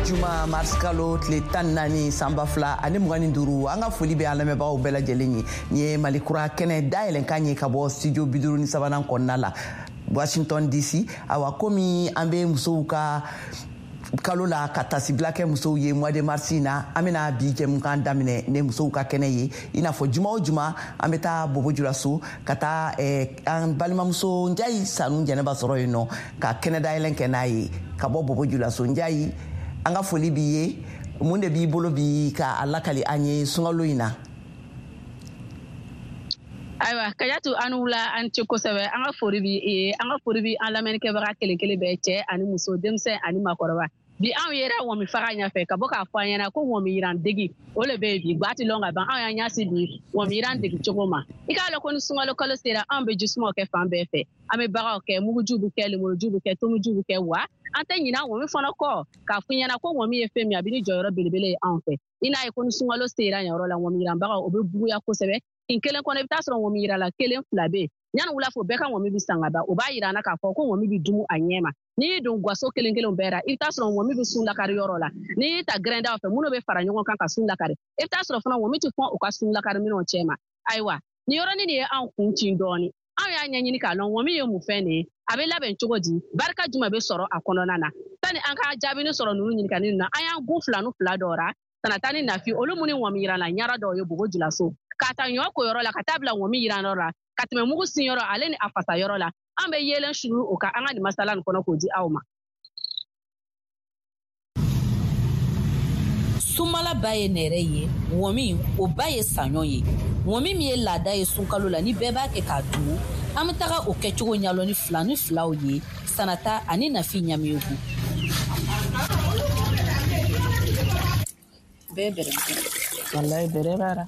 Juma mars kalo tile 14 sanba 2025 an ka foli bɛ an lamɛnbagaw bɛɛ lajɛlen ye ni ye malikura kɛnɛ dayɛlɛn kan ye ka bɔ studio 53 kɔnɔna la Washington DC awa komi an bɛ musow ka kalo la ka tasibila kɛ musow ye mois de mars na an bɛna bi jɛmukan daminɛ ne musow ka kɛnɛ ye i n'a fɔ juma o juma an bɛ taa Bobo Julaso ka taa an balimamuso Njayi Sanu Jɛnɛba sɔrɔ yen nɔ ka kɛnɛ dayɛlɛn kɛ n'a ye ka bɔ Bobo Julaso. Njayi, an ka foli b'i ye mun de b'i bolo bi ka lakali an ye sunkalo in na. Ayiwa Kajatu an wula an ce kosɛbɛ an ka foli bi an lamɛnnikɛbaga kelen kelen bɛɛ cɛ ani muso denmisɛn ani makɔrɔba bi anw yɛrɛ wɔmi faga ɲɛfɛ ka bɔ k'a fɔ an ɲɛna ko wɔmi yiran degi o le bɛ bi gwati lɔn ka ban anw y'an ɲasi bi wɔmi yiran degi cogo ma i k'a lɔn ko ni sunkalo kalo sera anw bɛ jisumaw kɛ fan bɛɛ fɛ an bɛ bagaw kɛ muguju bɛ kɛ lemuruju bɛ kɛ tomuju bɛ kɛ wa an tɛ ɲina wɔmi fana kɔ k'a fɔ ɲɛna ko wɔmi ye fɛn min a bɛ ni jɔyɔrɔ belebele ye anw fɛ i n'a ye ko ni sunkalo sera yen yɔrɔ la wɔmi yiranbagaw o bɛ buguya kosɛbɛ in kelen kɔnɔ i bɛ taa sɔrɔ wɔmi yira la kelen fila bɛ ɲani wula fo bɛɛ ka wɔmi bi san ka ban o b'a yira an na k'a fɔ ko wɔmi bi dumu a ɲɛ ma n'i y'i don gaso kelen kelen bɛɛ ra i bɛ taa sɔrɔ wɔmi bi sun lakari yɔrɔ la n'i y'i ta gɛrɛndaw fɛ minnu bɛ fara ɲɔgɔn kan ka sun lakari i bɛ taa sɔrɔ fana wɔmi ti fɔn u ka sun lakari minɛnw cɛ ma ayiwa nin yɔrɔnin de ye anw kun ci dɔɔni anw y'a ɲɛɲini k'a lɔn wɔmi ye mun fɛn de ye a bɛ labɛn cogo di barika jumɛn bɛ sɔrɔ a kɔnɔna na sani an ka jaabini sɔrɔ ninnu ɲininkali na an y'an gun fila dɔw ra Sanata ni Nafi olu mun ni wɔmi yiran la ɲara dɔw ye Bobo Julaso ka taa ɲɔ ko yɔrɔ la ka taa bila wɔmi yiran yɔrɔ la ka tɛmɛ mugu sin yɔrɔ ale ni a fasa yɔrɔ la an bɛ yelen suru o ka an ka nin masala nin kɔnɔ k'o di aw ma. Sumala ba ye nɛrɛ ye wɔmi o ba ye saɲɔ ye wɔmi min ye laada ye sunkalo la ni bɛɛ b'a kɛ k'a dun an bɛ taga o kɛcogo ɲalɔ ni filaw ye Sanata ani Nafi Ɲamiyegu. Bɛɛ bɛrɛ wallahi bɛrɛ bara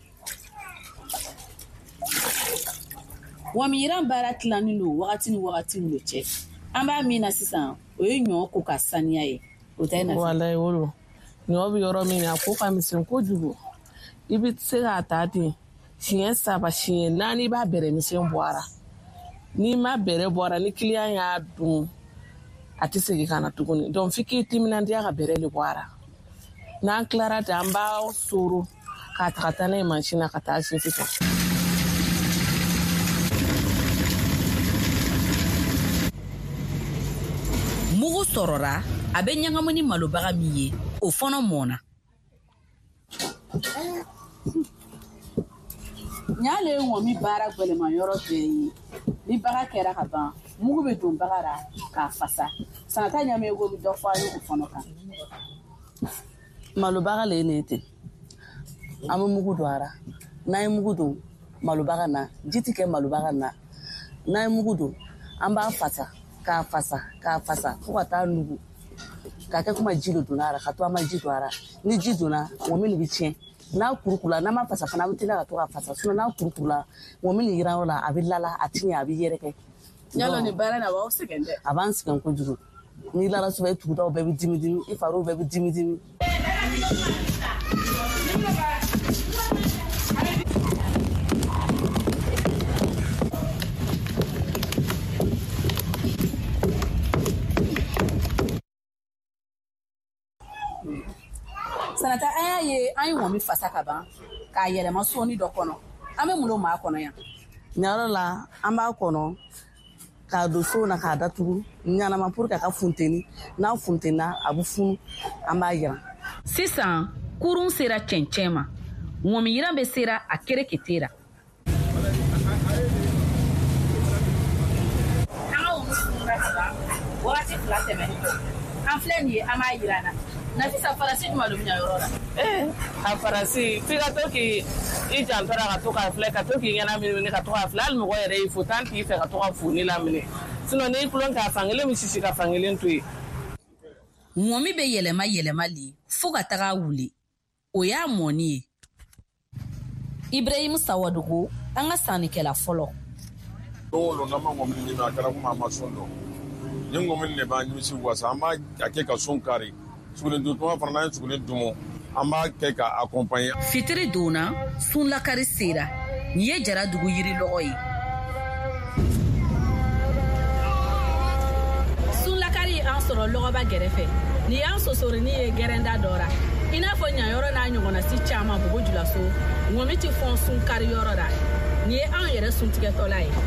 wɔmi yiran baara tilanin don wagati ni wagati min cɛ an b'a min na sisan o ye ɲɔ ko ka saniya ye o tɛ Nafi wallahi wolo ɲɔ bi yɔrɔ min na ko ka misɛn kojugu i bɛ se k'a ta ten siɲɛ 3 siɲɛ 4 i b'a bɛrɛ misɛn bɔra n'i ma bɛrɛ bɔra ni client y'a dun a tɛ segin ka na tuguni donc f'i k'i timinandiya ka bɛrɛ de bɔra n'an tilara ten an b'a soro k'a taga taa n'a ye mansin na ka taa sin sisan. Mugu sɔrɔra a bɛ ɲagamu ni malobaga min ye o fɔnɔ mɔna. Ɲale ye wɔmi baara gwɛlɛma yɔrɔ bɛɛ ye ni baga kɛra ka ban mugu bɛ don baga ra k'a fasa Sanata Ɲamiyegu bɛ dɔ fɔ a ye o fɔnɔ kan. Malobaga le ne ten an bɛ mugu don a ra n'an ye mugu don malobaga na ji tɛ kɛ malobaga na n'an ye mugu don an b'a fasa k'a fasa fo ka taa nugu k'a kɛ kuma ji de donna a ra ka to an ma ji don a ra ni ji donna wɔmi nin bɛ tiɲɛ n'a kurukula n'an ma fasa fana an bɛ teliya ka to ka fasa sinon n'a kurukula wɔmi nin yiran yɔrɔ la a bɛ lala a tɛ ɲɛ a bɛ yɛrɛkɛ. Yalɔ nin baara in a b'aw sɛgɛn dɛ. A b'an sɛgɛn kojugu n'i lala suba i tugudaw bɛɛ bɛ dimi i fariw bɛɛ bɛ dimi. Sanata an y'a ye an ye wɔmi fasa ka ban k'a yɛlɛma soni dɔ kɔnɔ an bɛ mun don maa kɔnɔ yan. Ɲayɔrɔ la an b'a kɔnɔ k'a don so na k'a datugu ɲanama pour que a ka funteni n'a funtenna a bɛ funu an b'a yiran. Sisan kurun sera cɛncɛn ma wɔmi yiran bɛ sera a kerekete ra. An ka wɔmi fununa ka ban wagati 2 tɛmɛnen an filɛ nin ye an b'a yiran na Nafisa farasi jumɛn don ɲa yɔrɔ la. A farasi f'i ka to k'i jantɔra ka to k'a filɛ ka to k'i ɲɛnaminɛ ka to k'a filɛ hali mɔgɔ yɛrɛ y'i fo tant t'i fɛ ka to ka foni laminɛ sinon n'i kulon k'a fankelen bɛ sisi ka fankelen to yen. Wɔmi bɛ yɛlɛma le fo ka taga wuli o y'a mɔni ye. Ibrahim Sawadogo an ka sannikɛla fɔlɔ. Dɔw n'an ma wɔmi ɲini a kɛra kuma a ma sɔn dɔn ni wɔmi de b'an nimisi wasa an b'a kɛ ka son kari. Sugunɛdunma fana n'an ye sugunɛ dumu an b'a kɛ ka accompagner. Fitiri donna sun lakari sera nin ye Jaradugu yiri lɔgɔ ye. Sun lakari an sɔrɔ lɔgɔba gɛrɛfɛ ni y'an sosori ni ye gɛrɛnda dɔra i n'a fɔ ɲayɔrɔ n'a ɲɔgɔnna si caaman bogo julaso ŋɔmi ti fɔn sun kari yɔrɔ ra ni ye an yɛrɛ suntigɛtɔla ye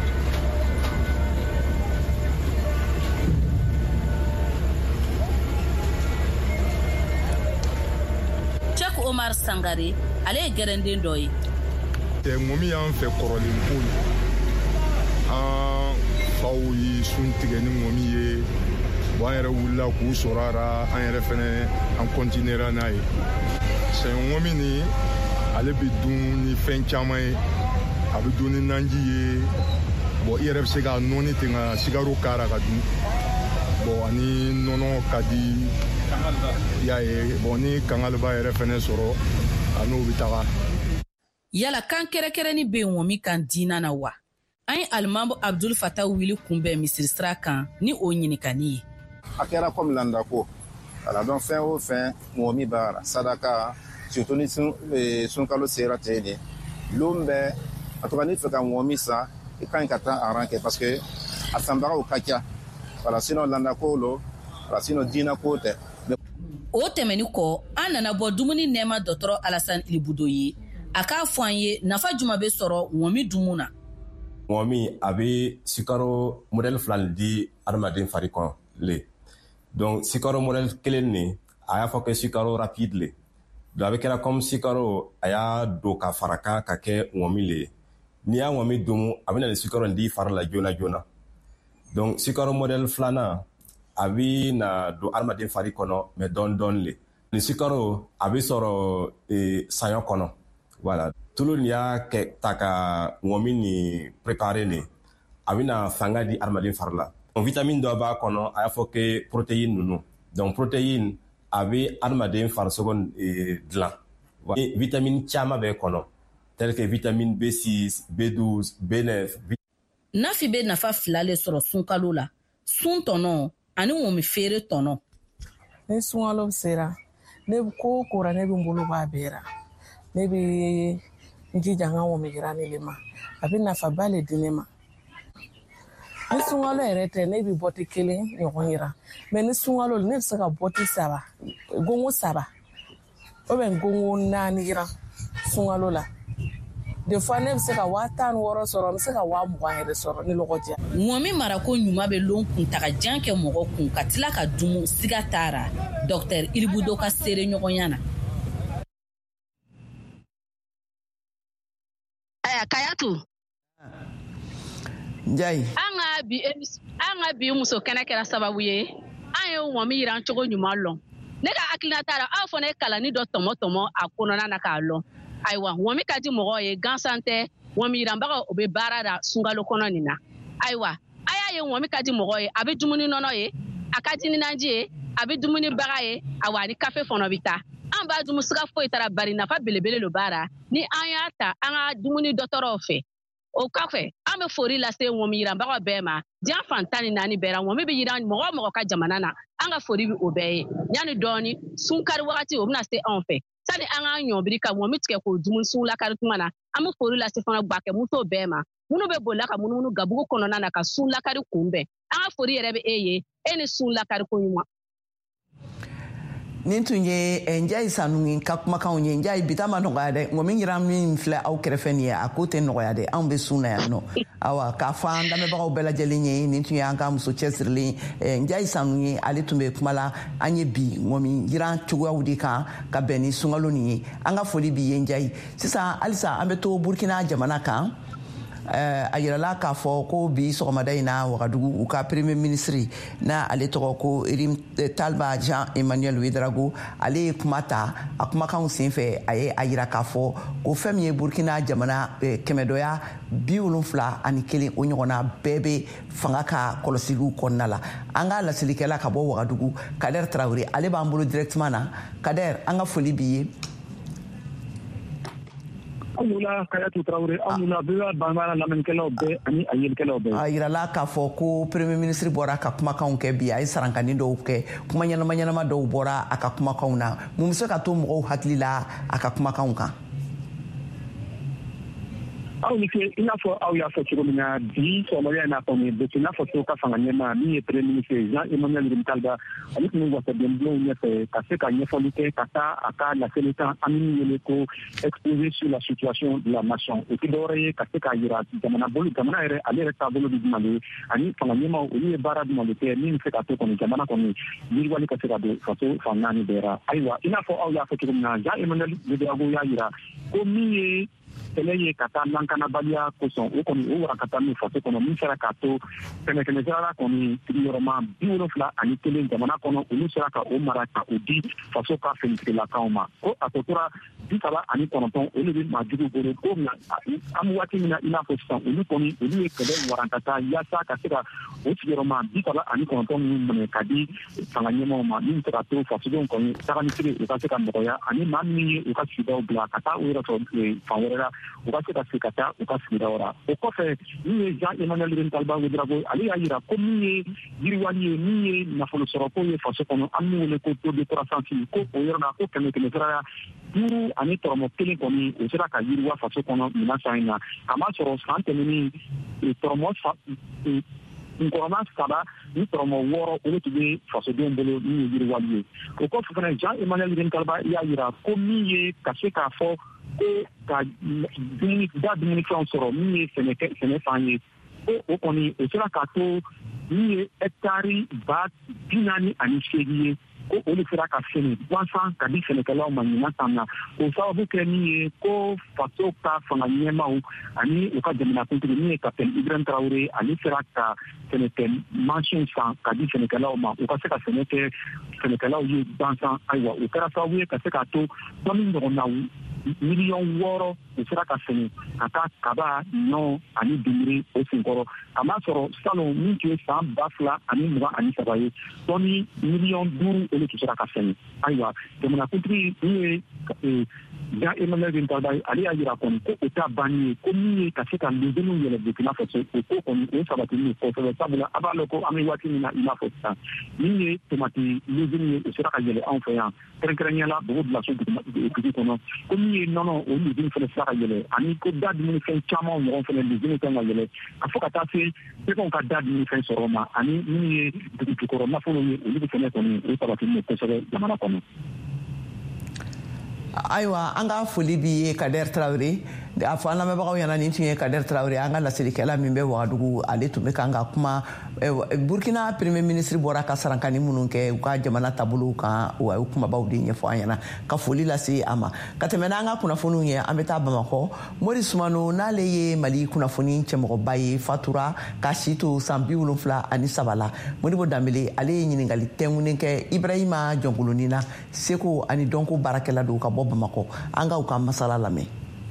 Cek Omar Sangare ale ye gɛrɛnden dɔ ye ŋɔmi y'an fɛ kɔrɔlen ko ye an faw ye sun tigɛ ni ŋɔmi ye an yɛrɛ wulila k'u sɔrɔ a ra an yɛrɛ fɛnɛ an kɔntinera n'a ye sɛ ŋɔmi ni ale bɛ dun ni fɛn caman ye a bɛ dun ni nanji ye i yɛrɛ bɛ se ka nɔɔni ten ka sigaro k'a ra ka dun ani nɔnɔ ka di y'a ye ni kangaliba yɛrɛ fɛnɛ sɔrɔ a n'o bɛ taga yala kan kɛrɛkɛrɛni bɛ ŋɔmi kan diina na wa an ye alimambu Abdul Fatah wili kunbɛn misiri sira kan ni o ɲininkali ye a kɛra comme landako ala donc fɛn o fɛn ŋɔmi b'a la sadaka surtout ni sunkalo sera ten de lon bɛ a to n'i fɛ ka ŋɔmi san i ka ɲi ka taa aran kɛ parce que a sanbagaw ka ca wala sinon landako lo wala sinon diinako tɛ o tɛmɛni kɔ an nana bɔ dumuni nɛɛma dɔtɔrɔ Alassane Ilibudo ye a k'a fɔ an ye nafa juma bɛ sɔrɔ ŋɔmi dumun na ŋɔmi a bɛ sikaro modèle 2 di adamaden fari kɔnɔ le donc sikaro modèle 1 ni a y'a fɔ kɛ sikaro rapide le donc a bɛ kɛra comme sikaro a y'a don ka fara kan ka kɛ ŋɔmi le n'i y'a ŋɔmi dumun a bɛ na ni sikaro di fari la joona joona donc sikaro modèle 2 a bɛ na don adamaden fari kɔnɔ mais dɔɔni dɔɔni le ni sikaro a bɛ sɔrɔ saɲɔ kɔnɔ voilà tulu ni y'a kɛ ta ka ŋɔmi ni préparer ni a bɛ na fanga di adamaden fari la vitamine dɔ b'a kɔnɔ a y'a fɔ que protéine ninnu donc protéine a bɛ adamaden farisogo dilan vitamine caman bɛ kɔnɔ tel que vitamine B6 B12 B9 nafi bɛ nafa 2 le sɔrɔ sunkalo la sun tɔnɔ ani ŋɔmi feere tɔnɔ ni sunkalo sera ne ko kora ne bɛ n bolo b'a bɛɛ ra ne bɛ n jija n ka ŋɔmi jirani le ma a bɛ nafaba le di ne ma ni sunkalo yɛrɛ tɛ ne bɛ bɔti 1 ɲɔgɔn yira mais ni sunkalo ne bɛ se ka bɔti 3 gongo 3 ou bien gongo 4 yira sunkalo la des fois ne bɛ se ka 16 sɔrɔ n bɛ se ka 20 yɛrɛ sɔrɔ ni lɔgɔ diya ŋɔmi marako ɲuman bɛ lon kuntagajan kɛ mɔgɔ kun ka tila ka dumun siga taara Dr Ilibudo ka seere ɲɔgɔnya na aya Kayatu Njai an ka bi muso kɛnɛ kɛra sababu ye an ye ŋɔmi yiran cogo ɲuman lɔn ne ka hakilina taara aw fana ye kalani dɔ tɔmɔ a kɔnɔna na k'a lɔn ayiwa ŋɔmi ka di mɔgɔw ye gansan tɛ ŋɔmi yiranbagaw o bɛ baara da sunkalo kɔnɔ nin na ayiwa a y'a ye ŋɔmi ka di mɔgɔw ye a bɛ dumuni nɔnɔ ye a ka di ni naji ye a bɛ dumuni baga ye ayiwa ni kafe fana bɛ taa an b'a dumu siga foyi tara bari nafa belebele lo baara ni an y'a ta an ka dumuni dɔtɔrɔw fɛ o kɔfɛ an bɛ fori lase ŋɔmi yiranbagaw bɛɛ ma diɲɛ fan 14 bɛɛ ra ŋɔmi bɛ yiran mɔgɔ mɔgɔ ka jamana na an ka fori bɛ o bɛɛ ye yanni dɔɔni sunkari wagati o bɛna se anw fɛ sani an ka ɲɔbiri ka ŋɔmi tigɛ k'o dumuni sun lakari tuma na an bɛ fori lase fana gbakɛ muso bɛɛ ma minnu bɛ bolila ka munumunu gabugu kɔnɔna na ka sun lakari kunbɛn an ka fori yɛrɛ bɛ e ye e ni sun lakari ko ɲuman nin tun ye Njai Sanungi ka kumakanw ye Njai bita ma nɔgɔya dɛ ŋɔmi yiran min filɛ aw kɛrɛfɛ nin ye a ko tɛ nɔgɔya dɛ anw bɛ sun na yan nɔ awa k'a fɔ an lamɛnbagaw bɛɛ lajɛlen ye nin tun ye an ka muso cɛsirilen Njai Sanungi ale tun bɛ kuma la an ye bi ŋɔmi yiran cogoyaw de kan ka bɛn ni sunkalo nin ye an ka foli bi ye Njai sisan halisa an bɛ to Burkina jamana kan a yirala k'a fɔ ko bi sɔgɔmada in na Wagadugu u ka premier ministre na ale tɔgɔ ko Talba Jean Emmanuel Ouedraogo ale ye kuma ta a kumakanw senfɛ a ye a yira k'a fɔ ko fɛn min ye Burkina jamana kɛmɛdɔya 71 o ɲɔgɔnna bɛɛ bɛ fanga ka kɔlɔsiliw kɔnɔna la an ka lasilikɛla ka bɔ Wagadugu Kader Traoré ale b'an bolo directement na Kader an ka foli b'i ye Amuna Kayatu Traoré amuna bɛɛ b'a lamɛnnikɛlaw bɛɛ ani a yelikɛlaw bɛɛ a yirala k'a fɔ ko premier ministre bɔra ka kumakanw kɛ bi a ye sarankani dɔw kɛ kuma ɲɛnama dɔw bɔra a ka kumakanw na mun bɛ se ka to mɔgɔw hakili la a ka kumakanw kan aw ni ke ina fɔ aw y'a fɔ cogo min na bi sɔgɔmada in n'a fɔ nin bɛ n'a fɔ to ka fanga ɲɛma min ye premier ministre Jean-Emmanuel Rimkalba ale tun bɛ wasaden bulon ɲɛfɛ ka se ka ɲɛfɔli kɛ ka taa a ka laseli kan an min wele ko exposé sur la situation de la nation o tɛ dɔwɛrɛ ye ka se k'a yira jamana yɛrɛ ale yɛrɛ taabolo bɛ jumɛn de ani fanga ɲɛmaw olu ye baara jumɛn de kɛ min bɛ se ka to kɔni jamana kɔni yiriwali ka se ka don faso fan naani bɛɛ ra ayiwa i n'a fɔ aw y'a fɔ cogo min na Jean-Emmanuel Rimkalba y'a yira ko min ye kɛlɛ ye ka taa lankanabaliya kosɔn o kɔni o warakata min faso kɔnɔ min sera k'a to kɛmɛ sarara kɔni sigiyɔrɔma 71 jamana kɔnɔ olu sera ka o mara ka o di faso ka finitigilakaw ma ko a tɔ tora 39 olu bɛ maajugu bolo ko an bɛ waati min na i n'a fɔ sisan olu ye kɛlɛ warankata yaasa ka se ka o sigiyɔrɔma 39 minnu minɛ ka di fanga ɲɛmaw ma min sera to fasodenw kɔni tagamisiri u ka se ka nɔgɔya ani maa min ye u ka sigidaw bila ka taa o yɛrɛ sɔrɔ fan wɛrɛ la u ka se ka se ka taa u ka sigidaw ra o kɔfɛ min ye Jean-Emmanuel Rimkalba Ouedraogo ale y'a yira ko min ye yiriwali ye min ye nafolo sɔrɔko ye faso kɔnɔ an b'u wele ko taux de croissance ko o yɔrɔ la ko kɛmɛ sarara 5 ani tɔrɔmɔ 1 kɔni o sera ka yiriwa faso kɔnɔ nin san in na kamasɔrɔ san tɛmɛnen tɔrɔmɔ nkɔrɔma 7 ni tɔrɔmɔ 6 olu tun bɛ fasodenw bolo min ye yiriwali ye o kɔfɛ fana Jean-Emmanuel Rimkalba y'a yira ko min ye ka se k'a fɔ ko ka dumunifɛnw sɔrɔ min ye sɛnɛ fan ye ko o kɔni o sera k'a to min ye hectare 48 ye ko olu sera ka sɛnɛ gansan ka di sɛnɛkɛlaw ma ɲinan san na o sababu kɛ min ye ko faso ka fanga ɲɛmaw ani u ka jamanakuntigi min ye Capitaine Ibrahim Traoré ale sera ka sɛnɛkɛ mansin san ka di sɛnɛkɛlaw ma u ka se ka sɛnɛ kɛ sɛnɛkɛlaw ye gansan ayiwa o kɛra sababu ye ka se ka to tɔni ɲɔgɔnna 6 miliyɔn u sera ka sɛnɛ ka taa kaba ɲɔ ani dumuni o senkɔrɔ kamaa sɔrɔ salon min tun ye san 2023 ye tɔni miliyɔn 5 olu tun sera ka sɛnɛ ayiwa jamanakuntigi min ye Jean-Emmanuel Rimkalba ale y'a yira kɔni ko o t'a banni ye ko min ye ka se ka lezeniw yɛlɛ Burkina Faso o ko kɔni o sabatini kosɛbɛ sabula a b'a lɔn ko an bɛ waati min na i n'a fɔ sisan min ye tomati lezeni ye o sera ka yɛlɛ anw fɛ yan kɛrɛnkɛrɛnnenya la Bogo-Dioulasso dugu kɔnɔ ko min ye nɔnɔ o lezeni fana sera ka yɛlɛ ani ko da dumunifɛn caman ɲɔgɔn fana lezeni kan ka yɛlɛ a fɔ ka taa se sɛgɛw ka da dumunifɛn sɔrɔ ma ani min ye dugukɔrɔ nafolo ye olu fana kɔni o sabatini kosɛbɛ jamana kɔnɔ. Ayiwa an ka foli b'i ye Kader Traoré a fɔ an lamɛnbagaw ɲɛna nin tun ye Kader Traoré an ka lasirikɛla min bɛ Wagadugu ale tun bɛ kan ka kuma Burkina premier ministre bɔra ka sarankani minnu kɛ u ka jamana taabolow kan wa u kumabaw de ɲɛfɔ an ɲɛna ka foli lase a ma ka tɛmɛ n'an ka kunnafoniw ye an bɛ taa Bamakɔ Mori Sumano n'ale ye Mali kunnafoni cɛmɔgɔba ye fatura ka si to san 73 la Modibo Dambele ale ye ɲininkali tɛnkunnen kɛ Ibrahima Jɔnkoloni na seko ani dɔnko baarakɛla don ka bɔ Bamakɔ an ka u ka masala lamɛn.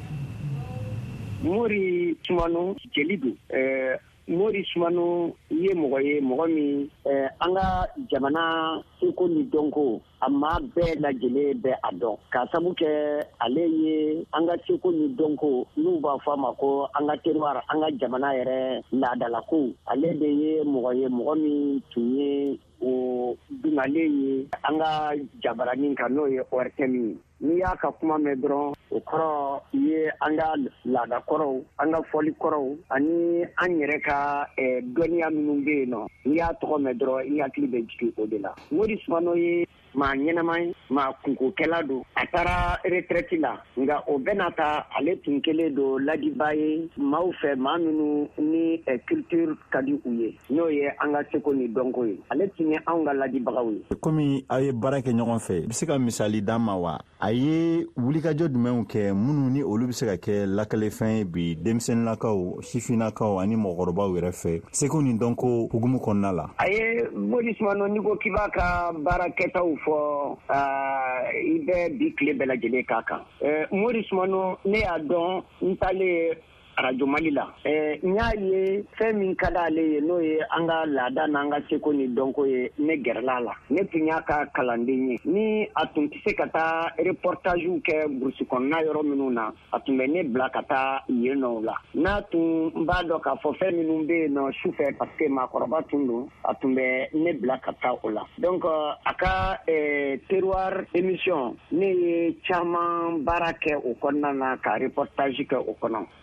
Mori Sumano jeli don Mori Sumano ye mɔgɔ min an ka jamana seko ni dɔnko a maa bɛɛ lajɛlen bɛ a dɔn ka sabu kɛ ale ye an ka seko ni dɔnko n'u b'a fɔ a ma ko an ka terroir an ka jamana yɛrɛ laadalako ale de ye mɔgɔ min tun ye o dungalen ye an ka jabaranin kan n'o ye ORTM n'i y'a ka kuma mɛn dɔrɔn o kɔrɔ ye an ka laadakɔrɔw an ka fɔlikɔrɔw ani an yɛrɛ ka dɔnniya minnu bɛ yen nɔ n'i y'a tɔgɔ mɛn dɔrɔn i hakili bɛ jigin o de la Mori Sumano ye maa ɲɛnama maa kunkokɛla don a taara retraite la nka o bɛɛ n'a ta ale tun kɛlen don ladiba ye maaw fɛ maa minnu ni culture ka di u ye n'o ye an ka seko ni dɔnko ye ale tun ye anw ka ladibagaw ye. Komi aw ye baara kɛ ɲɔgɔn fɛ i bɛ se ka misali d'an ma wa a ye wulikajɔ jumɛnw kɛ minnu ni olu bɛ se ka kɛ lakalefɛn ye bi denmisɛnninlakaw sifinnakaw ani mɔgɔkɔrɔbaw yɛrɛ fɛ seko ni dɔnko hukumu kɔnɔna la. A ye Mori Sumano n'i ko k'i b'a ka baara kɛtaw fɔ i bɛ bi tile bɛɛ lajɛlen k'a kan Mori Sumano ne y'a dɔn n taalen Radio Mali la n y'a ye fɛn min ka d'ale ye n'o ye an ka laada n'an ka seko ni dɔnko ye ne gɛrɛla la ne tun y'a ka kalanden ye ni a tun tɛ se ka taa reportagew kɛ burusi kɔnɔna yɔrɔ minnu na a tun bɛ ne bila ka taa yen nɔ la n'a tun b'a dɔn k'a fɔ fɛn minnu bɛ yen nɔ sufɛ parce que maakɔrɔba tun don a tun bɛ ne bila ka taa o la donc a ka terroir émission ne ye caman baara kɛ o kɔnɔna na ka reportage kɛ o kɔnɔ hali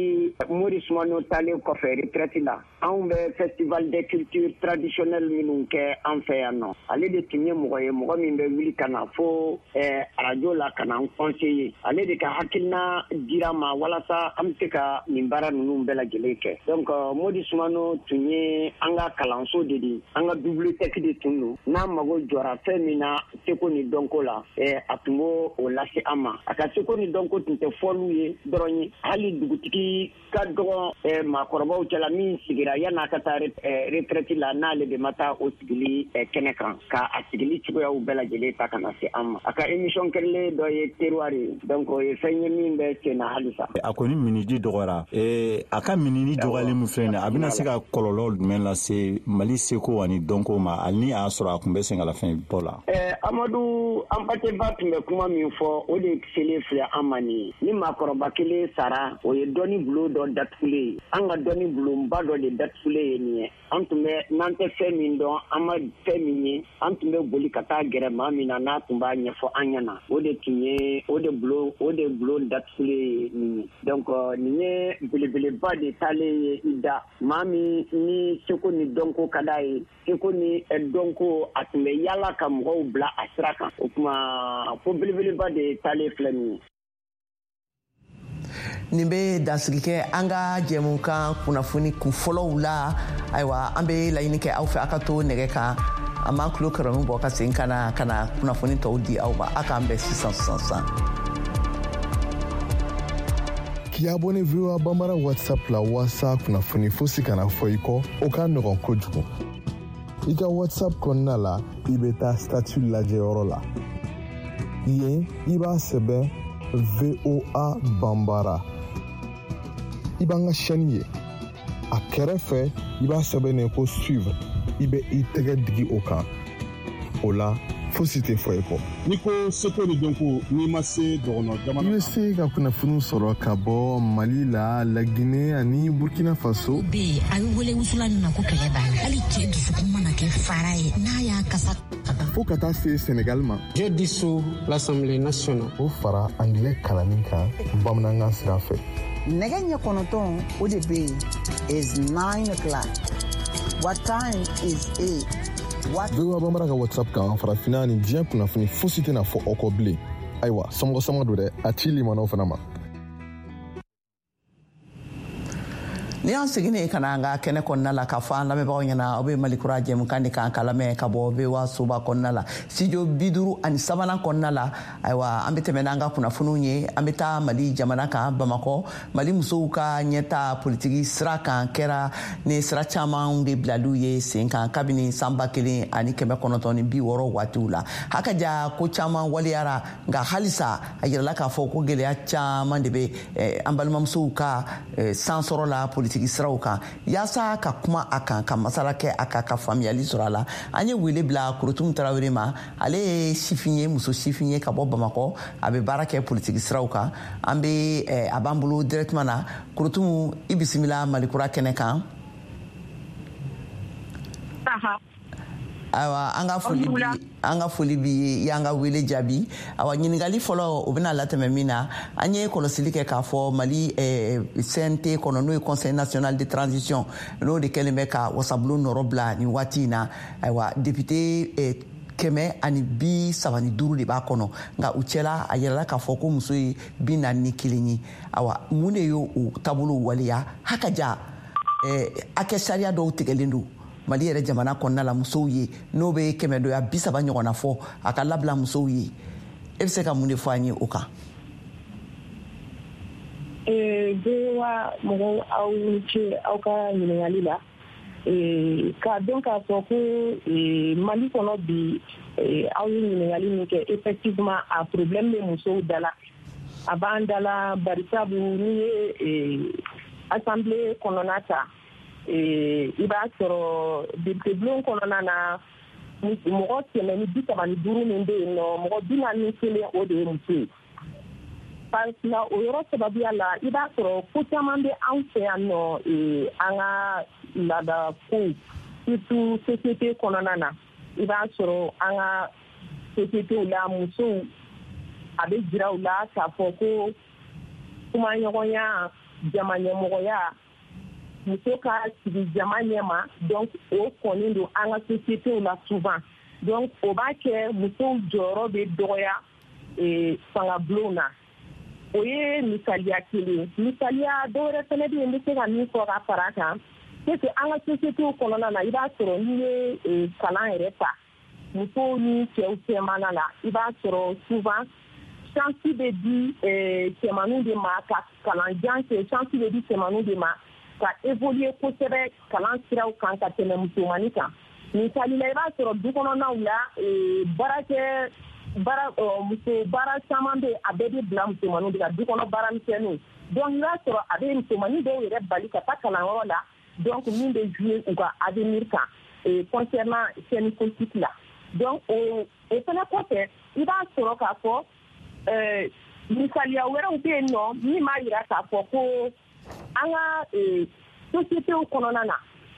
depuis Maurice Mano talen kɔfɛ retraite la anw bɛ festival de culture traditionnelle minnu kɛ an fɛ yan nɔ ale de tun ye mɔgɔ ye mɔgɔ min bɛ wuli ka na fo radio la ka na an conseiller ale de ka hakilina dira ma walasa an bɛ se ka nin baara ninnu bɛɛ lajɛlen kɛ donc Maurice Mano tun ye an ka kalanso de di an ka bibliothèque de tun don n'an mago jɔra fɛn min na seko ni dɔnko la a tun b'o lase an ma a ka seko ni dɔnko tun tɛ fɔliw ye dɔrɔn ye hali dugutigi ka dɔgɔ maakɔrɔbaw cɛla min sigira yan'a ka taa retraite la n'ale de ma taa o sigili kɛnɛ kan ka a sigili cogoyaw bɛɛ lajɛlen ta ka na se an ma a ka émission kɛrɛlen dɔ ye terroir ye donc o ye fɛn ye min bɛ sen na halisa a kɔni miniji dɔgɔra a ka minini dɔgɔyalen min filɛ nin a bɛna se ka kɔlɔlɔ jumɛn lase Mali seko ani dɔnko ma hali ni a y'a sɔrɔ a tun bɛ sɛngɛlafiɲɛ bɔ la Amadu an bateba tun bɛ kuma min fɔ o de selen filɛ an ma nin ni maakɔrɔba kelen sara o ye dɔnni bulon dɔ datugulen ye an ka dɔnni bulonba dɔ de datugulen ye nin ye an tun bɛ n'an tɛ fɛn min dɔn an ma fɛn min ye an tun bɛ boli ka taa gɛrɛ maa min na n'a tun b'a ɲɛfɔ an ɲɛna o de tun ye o de bulon datugulen ye nin ye donc nin ye belebeleba de taalen ye i da maa min ni seko ni dɔnko ka d'a ye seko ni dɔnko a tun bɛ yaala ka mɔgɔw bila a sira kan o tuma ko belebeleba de taalen filɛ nin ye nin bɛ dansigi kɛ an ka jɛmukan kunnafoni kun fɔlɔw la ayiwa an bɛ laɲini kɛ aw fɛ aw ka to nɛgɛ kan an b'an tulo kɛrɛmu bɔ ka segin ka na kunnafoni tɔw di aw ma aw k'an bɛn sisan k'i abonné VOA Bambara WhatsApp la walasa kunnafoni fosi kana fɔ i kɔ o ka nɔgɔn kojugu i ka WhatsApp kɔnɔna la i bɛ taa statut lajɛyɔrɔ la yen i b'a sɛbɛn VOA Bambara i b'an ka chaîne ye a kɛrɛfɛ i b'a sɛbɛnnen ko suivre i bɛ i tɛgɛ digi o kan o la fosi tɛ fɔ i kɔ n'i ko seko ni dɔnko n'i ma se dɔgɔnɔ jamana i bɛ se ka kunnafoni sɔrɔ ka bɔ Mali la Laginɛ ani Burkina Faso bi a bɛ wele wusula min ma ko kɛlɛ banna hali cɛ dusukun mana kɛ fara ye n'a y'a kasa fo ka taa se Sénégal ma je dissous l'Assemblée nationale o fara anglais kalanni kan bamanankan sira fɛ nɛgɛ ɲɛ kɔnɔntɔn o de bɛ yen is 9 o'clock what time is 8 VOA Bambara ka WhatsApp kan farafinna ni diɲɛ kunnafoni fosi tɛna fɔ aw kɔ bilen ayiwa samɔgɔsama don dɛ a ci limanaw fana ma ni an seginnen ka na an ka kɛnɛ kɔnɔna la k'a fɔ an lamɛnbagaw ɲɛna aw bɛ Malikura jɛmukan de kan ka lamɛn ka bɔ VOA soba kɔnɔna la studio 53 kɔnɔna la ayiwa an bɛ tɛmɛ n'an ka kunnafoniw ye an bɛ taa Mali jamana kan Bamakɔ Mali musow ka ɲɛta politiki sira kan kɛra ni sira caman de bilaliw ye sen kan kabini san 1960 waatiw la hakaja ko caman waliyara nka halisa a yirala k'a fɔ ko gɛlɛya caman de bɛ an balimamusow ka sansɔrɔ la politiki siraw kan yaasa ka kuma a kan ka masala kɛ a kan ka faamuyali sɔrɔ a la an ye wele bila Kurutum Tarawele ma ale ye sifin ye muso sifin ye ka bɔ Bamakɔ a bɛ baara kɛ politiki siraw kan an bɛ a b'an bolo directement na Kurutum i bisimila Malikura kɛnɛ kan ayiwa an ka foli bi y'an ka wele jaabi awa ɲininkali fɔlɔ o bɛna latɛmɛ min na an ye kɔlɔsili kɛ k'a fɔ Mali CNT kɔnɔ n'o ye Conseil national de transition n'o de kɛlen bɛ ka wasabulon nɔrɔ bila nin waati in na ayiwa député 135 de b'a kɔnɔ nka u cɛla a yɛrɛla k'a fɔ ko muso ye 41 ye awa mun de y'o taabolo waleya hakaja a kɛ sariya dɔw tigɛlen don Mali yɛrɛ jamana kɔnɔna la musow ye n'o bɛ 130 ɲɔgɔn na fɔ a ka labila musow ye e bɛ se ka mun de fɔ an ye o kan VOA mɔgɔw aw ni ce aw ka ɲininkali la k'a dɔn k'a fɔ ko Mali kɔnɔ bi aw ye ɲininkali min kɛ effectivement a problème bɛ musow da la a b'an da la barisabu n'i ye assemblée kɔnɔna ta i b'a sɔrɔ député bulon kɔnɔna na mɔgɔ 135 min bɛ yen nɔ mɔgɔ 41 o de ye muso ye parce que o yɔrɔ sababuya la i b'a sɔrɔ ko caman bɛ anw fɛ yan nɔ an ka laada kow surtout société kɔnɔna na i b'a sɔrɔ an ka sociétéw la musow a bɛ jira u la k'a fɔ ko kumaɲɔgɔnya jama ɲɛmɔgɔya muso ka sigi jama ɲɛma donc o kɔni don an ka société la souvent donc o b'a kɛ musow jɔyɔrɔ bɛ dɔgɔya fangabulon na o ye misaliya kelen misaliya dɔwɛrɛ fɛnɛ bɛ yen n bɛ se ka min fɔ ka fara a kan c'est que an ka société kɔnɔna na i b'a sɔrɔ n'i ye kalan yɛrɛ ta musow ni cɛw cɛmana la i b'a sɔrɔ souvent chance bɛ di cɛmaninw de ma ka kalanjan kɛ chance bɛ di cɛmaninw de ma ka évoluer kosɛbɛ kalan siraw kan ka tɛmɛ musomani kan misali la i b'a sɔrɔ du kɔnɔnaw la muso baara caman bɛ a bɛɛ bɛ bila musomaninw de ka du kɔnɔ baara misɛnninw donc i b'a sɔrɔ a bɛ musomanin dɔw yɛrɛ bali ka taa kalanyɔrɔ la donc min bɛ jouer u ka avenir kan concernant scène politique la donc o fana kɔfɛ i b'a sɔrɔ k'a fɔ misaliya wɛrɛw bɛ yen nɔ min b'a jira k'a fɔ ko an ka sociétéw kɔnɔna na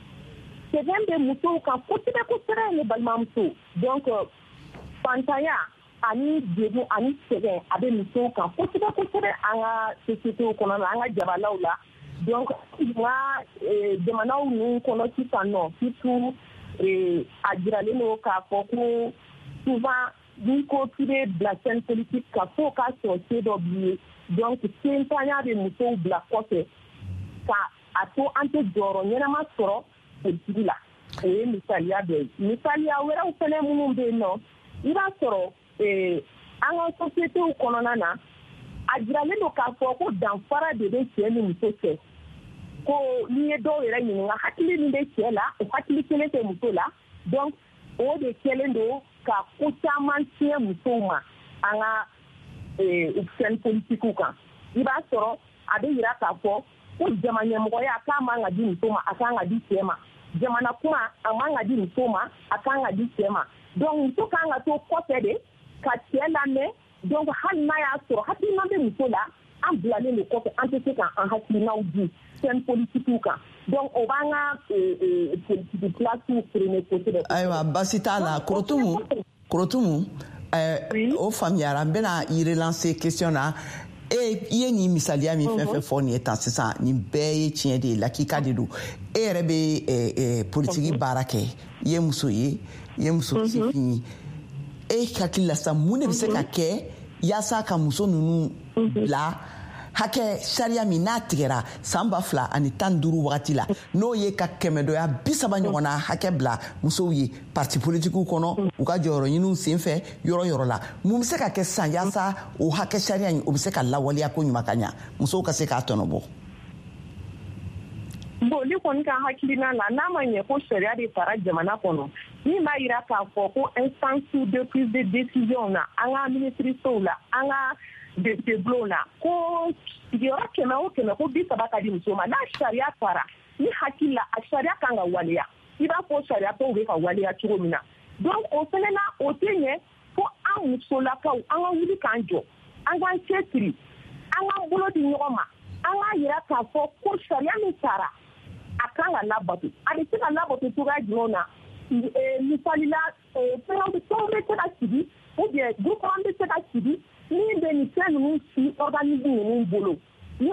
sɛgɛn bɛ musow kan kosɛbɛ kosɛbɛ ne balimamuso donc fantanya ani degun ani sɛgɛn a bɛ musow kan kosɛbɛ kosɛbɛ an ka sociétéw kɔnɔna na an ka jabalaw la donc n ka jamanaw ninnu kɔnɔ sisan nɔ surtout a jiralen don k'a fɔ ko souvent n'i ko k'i bɛ bila scène politique kan fo k'a sɔrɔ se dɔ b'i ye donc sentanya bɛ musow bila kɔfɛ ka a to an tɛ jɔyɔrɔ ɲɛnama sɔrɔ politique la o ye misaliya dɔ ye misaliya wɛrɛw fɛnɛ minnu bɛ yen nɔ i b'a sɔrɔ an ka sociétéw kɔnɔna na a jiralen don k'a fɔ ko danfara de bɛ cɛ ni muso cɛ ko n'i ye dɔw yɛrɛ ɲininka hakili min bɛ cɛ la o hakili kelen tɛ muso la donc o de kɛlen don ka ko caman tiɲɛ musow ma an ka scène politiques kan i b'a sɔrɔ a bɛ yira k'a fɔ ko jama ɲɛmɔgɔya k'a man ka di muso ma a kan ka di cɛ ma jamana kuma a man ka di muso ma a kan ka di cɛ ma donc muso kan ka to kɔfɛ de ka cɛ lamɛn donc hali n'a y'a sɔrɔ hakilina bɛ muso la an bilalen de kɔfɛ an tɛ se k'an hakilinaw di scène politiques kan donc o b'an ka politique place freiner kosɛbɛ. ayiwa basi t'a la Korotumu o faamuyara n bɛna i relancer question na i ye nin misaliya min fɛn fɛn fɔ nin ye tan sisan nin bɛɛ ye tiɲɛ de ye lakika de don e yɛrɛ bɛ politiki baara kɛ i ye muso ye i ye muso sifin ye e hakili la sa mun de bɛ se ka kɛ yaasa ka muso ninnu bila hakɛ sariya min n'a tigɛra san 2015 wagati la n'o ye ka 130 ɲɔgɔn na hakɛ bila musow ye parti politikiw kɔnɔ u ka jɔyɔrɔ ɲiniw senfɛ yɔrɔ yɔrɔ la mun bɛ se ka kɛ san yaasa o hakɛ sariya in o bɛ se ka lawaleya ko ɲuman ka ɲa musow ka se k'a tɔnɔbɔ. bon ne kɔni ka hakilina la n'a ma ɲɛ ko sariya de fara jamana kɔnɔ min b'a jira k'a fɔ ko instance de prise de décision na an ka ministrisow la an ka députés la ko sigiyɔrɔ 100 o 100 ko 30 ka di muso ma n'a sariya fara ni hakili la a sariya kan ka waleya i b'a fɔ sariya tɔw bɛ ka waleya cogo min na donc o fɛnɛ na o tɛ ɲɛ fo an musolakaw an ka wuli k'an jɔ an k'an cɛsiri an k'an bolo di ɲɔgɔn ma an k'a yira k'a fɔ ko sariya min taara a kan ka labato a bɛ se ka labato cogoya jumɛn na misali la fɛnw bɛ se ka sigi ou bien groupement bɛ se ka sigi min bɛ nin fɛn ninnu si organisme ninnu bolo ni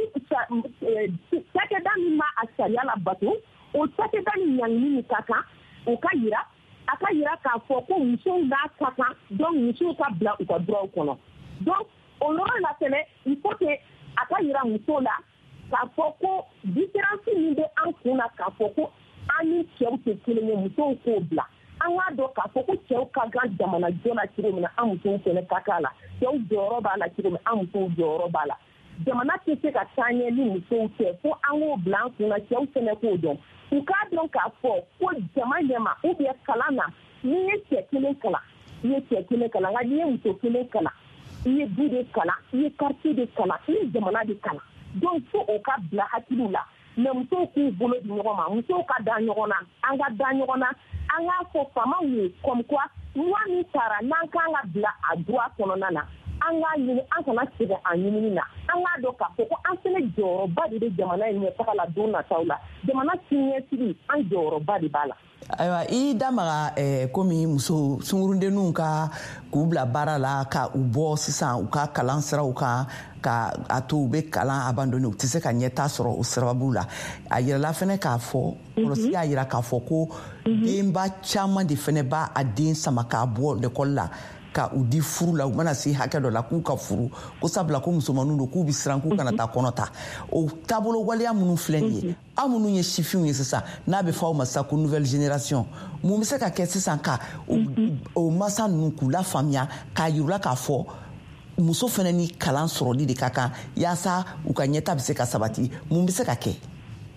cakɛda min b'a a sariya labato o cakɛda ni ɲangini min ka kan o ka yira a ka yira k'a fɔ ko musow n'a ka kan donc musow ka bila u ka droit kɔnɔ donc o yɔrɔ la fɛnɛ il faut que a ka yira musow la k'a fɔ ko différence min bɛ an kun na k'a fɔ ko an ni cɛw tɛ kelen ye musow k'o bila an k'a dɔn k'a fɔ ko cɛw ka kan jamana jɔ la cogo min na an musow fɛnɛ ka kan la cɛw jɔyɔrɔ b'a la cogo min an musow jɔyɔrɔ b'a la jamana tɛ se ka taa ɲɛ ni musow tɛ fo an k'o bila an kun na cɛw fɛnɛ k'o dɔn u k'a dɔn k'a fɔ ko jama ɲɛma ou bien kalan na n'i ye cɛ kelen kalan i ye cɛ kelen kalan nka n'i ye muso kelen kalan i ye du de kalan i ye quartier de kalan i ye jamana de kalan donc fo o ka bila hakiliw la mais musow k'u bolo di ɲɔgɔn ma musow ka da ɲɔgɔn na an ka da ɲɔgɔn na an k'a fɔ faamaw ye comme quoi loi min taara n'an kan ka bila a droit kɔnɔna na an k'a ɲini an kana segin a ɲinini na an k'a dɔn k'a fɔ ko an fɛnɛ jɔyɔrɔba de bɛ jamana in ɲɛtaga la don nataw la jamana siniɲɛsigi an jɔyɔrɔba de b'a la. Ayiwa i da maga komi muso sungurudenninw ka k'u bila baara la ka u bɔ sisan u ka kalan siraw kan ka a to u bɛ kalan abandonné u tɛ se ka ɲɛta sɔrɔ o sababu la a yirala fɛnɛ k'a fɔ kɔlɔsili y'a yira k'a fɔ ko denba caman de fɛnɛ b'a a den sama k'a bɔ l'école la ka u di furu la u mana se hakɛ dɔ la k'u ka furu ko sabula ko musomanninw don k'u bɛ siran k'u kana taa kɔnɔ ta o taabolo waleya minnu filɛ nin ye aw minnu ye sifinw ye sisan n'a bɛ fɔ aw ma sisan ko nouvelle génération mun bɛ se ka kɛ sisan ka o masa ninnu k'u lafaamuya k'a yir'u la k'a fɔ muso fana ni kalan sɔrɔli de ka kan yaasa u ka ɲɛta bɛ se ka sabati mun bɛ se ka kɛ.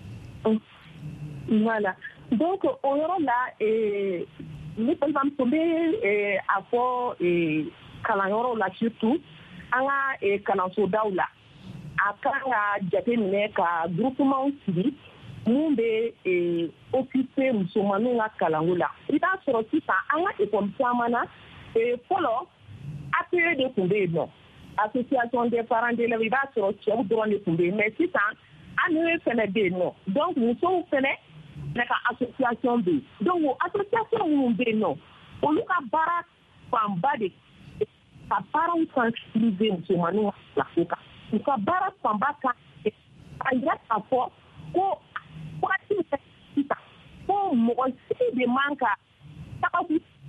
Voilà donc o yɔrɔ la ni par exemple n bɛ a fɔ kalanyɔrɔw la surtout an ka kalansodaw la a kan ka jateminɛ ka groupement sigi mun bɛ occuper musomaninw ka kalanko la i b'a sɔrɔ sisan an ka école caman na fɔlɔ APE de tun bɛ yen nɔ association des parents d'élèves i b'a sɔrɔ cɛw dɔrɔn de tun bɛ yen mais sisan ANUE fɛnɛ bɛ yen nɔ donc musow fɛnɛ ne ka association bɛ yen donc o association minnu bɛ yen nɔ olu ka baara fanba de ka baaraw sensibiliser musomaninw ka ko kan u ka baara fanba kan a yira k'a fɔ ko wagati min sisan ko mɔgɔ si de man ka taga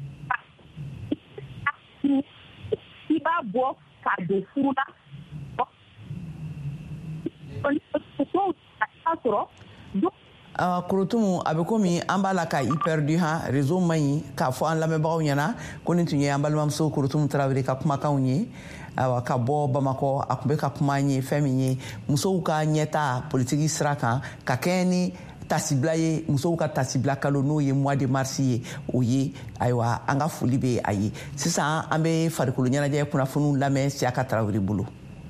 i b'a bɔ ka don furu la sɔrɔ. Kurutumu a bɛ komi an b'a la ka i perdu han réseau man ɲi k'a fɔ an lamɛnbagaw ɲɛna ko nin tun ye an balimamuso Kurutumu Tarawele ka kumakanw ye ka bɔ Bamakɔ a tun bɛ ka kuma ye fɛn min ye musow ka ɲɛta politiki sira kan ka kɛɲɛ ni tasibila ye musow ka tasibila kalo n'o ye mois de mars ye o ye ayiwa an ka foli bɛ a ye sisan an bɛ farikolo ɲɛnajɛ kunnafoniw lamɛn Siyaka Tarawele bolo.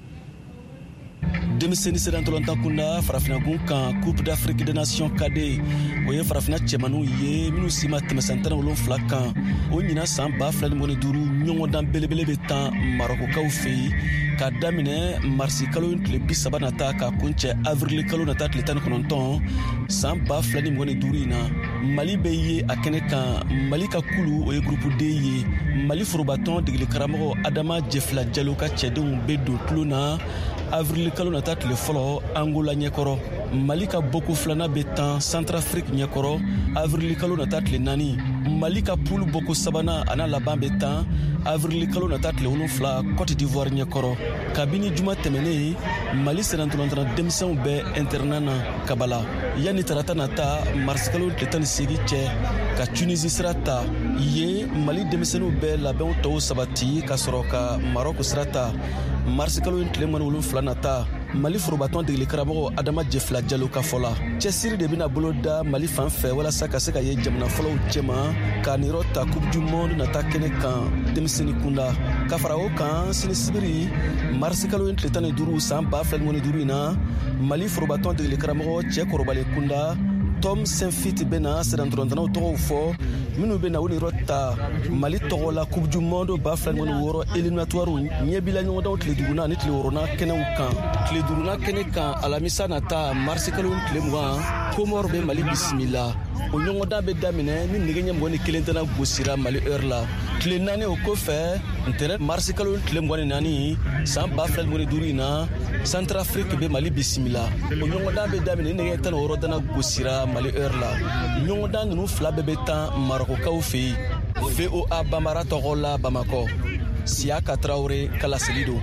denmisɛnnin serantɔlɔnta kunda farafinakun kan coupe d'Afrique des nations KD o ye farafina cɛmaninw ye minnu si ma tɛmɛ san 17 kan o ɲina san 2025 ɲɔgɔndan belebele bɛ tan marɔkokaw fɛ yen ka daminɛ marisi kalo tile 30 nata ka kuncɛ avril kalo nata tile 19 san 2025 in na Mali bɛ ye a kɛnɛ kan Mali ka kulu o ye groupe D ye Mali forobatɔn degeli karamɔgɔ Adama Jefla Jalo ka cɛdenw bɛ don tulo na avril kalo nata tile fɔlɔ Angola ɲɛkɔrɔ Mali ka boko filana bɛ tan Centrafrique ɲɛkɔrɔ avril kalo nata tile 4 Mali ka poule boko sabana ana laban bɛ tan avril kalo nata tile 7 Côte d'Ivoire ɲɛkɔrɔ kabini juma tɛmɛnen Mali serantɔlɔntana denmisɛnw bɛ internat na Kabala yanni tarata nata mars kalo tile 18 cɛ ka Tunisie sira ta ye Mali denmisɛnninw bɛ labɛnw tɔw sabati ka sɔrɔ ka Maroc sira ta mars kalo tile 17 nata Mali forobatɔn degeli karamɔgɔ Adama Jefla Jalo ka fɔ la cɛsiri de bɛna bolo da Mali fan fɛ walasa ka se ka ye jamana fɔlɔw cɛma ka nirɔ ta coupe du monde nata kɛnɛ kan denmisɛnnin kunda ka fara o kan sini sibiri mars kalo tile 15 san 2025 in na Mali forobatɔn degeli karamɔgɔ cɛ kɔrɔbalen kunda Tom Saint-Fit bena serantɔlɔntanaw tɔgɔw fɔ minnu bena u nirɔ ta Mali tɔgɔ la coupe du monde 2026 éliminatoire ɲɛbila ɲɔgɔndanw tile 5 ani tile 6 kɛnɛw kan tile 5 kɛnɛ kan alamisa nata mars kalo tile 20 Comore bɛ Mali bisimila o ɲɔgɔndan bɛ daminɛ ni nɛgɛ ɲɛ 21 tɛna gosira Mali heure la tile 4 o kɔfɛ ntɛnɛn mars kalo tile 24 san 2025 in na Centrafrique bɛ Mali bisimila o ɲɔgɔndan bɛ daminɛ ni nɛgɛ 16 tɛna gosira Mali heure la ɲɔgɔndan ninnu fila bɛɛ bɛ tan Marokokaw fɛ yen VOA Bambara tɔgɔ la Bamakɔ Siyaka Tarawele kalaseli don.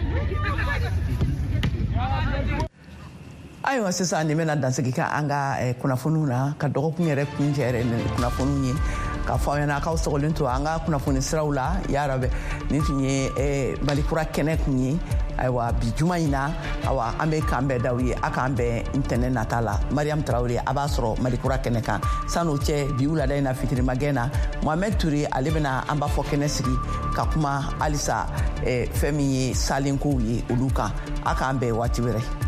Ayiwa sisan nin bɛna dansigi kɛ an ka kunnafoniw na ka dɔgɔkun yɛrɛ kuncɛ yɛrɛ ni kunnafoniw ye k'a fɔ aw ɲɛna k'aw sɔgɔlen to an ka kunnafoni siraw la yarabi nin tun ye Malikura kɛnɛ kun ye ayiwa bi juma in na awa an bɛ k'an bɛɛ daw ye a k'an bɛɛ ntɛnɛn nata la Mariam Tarawele a b'a sɔrɔ Malikura kɛnɛ kan san'o cɛ bi wulada in na fitirimagɛn na Mohamed Ture ale bɛna an b'a fɔ kɛnɛ sigi ka kuma halisa fɛn min ye salenkow ye olu kan a k'an bɛɛ waati wɛrɛ.